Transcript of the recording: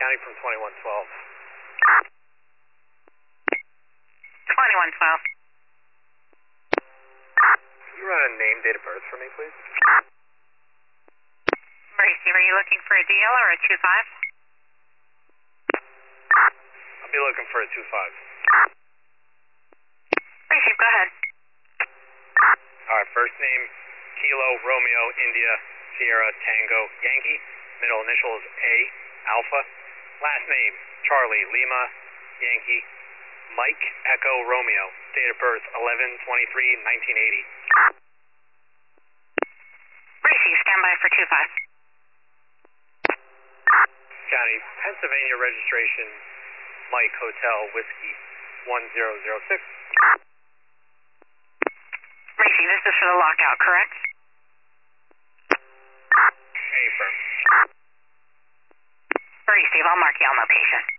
County from 2112. 2112. Can you run a name, date of birth for me, please? Bracy, were you looking for a DL or a 2-5? I'll be looking for a 2-5. Bracy, go ahead. Alright, first name, Kilo, Romeo, India, Sierra, Tango, Yankee. Middle initials A, Alpha. Last name, Charlie, Lima, Yankee, Mike, Echo, Romeo. Date of birth, 11/23/1980. Bracy, stand by for 2-5. County, Pennsylvania registration, Mike Hotel Whiskey 1006. Bracy, this is for the lockout, correct? Affirm. Bracy, I'll mark you on location.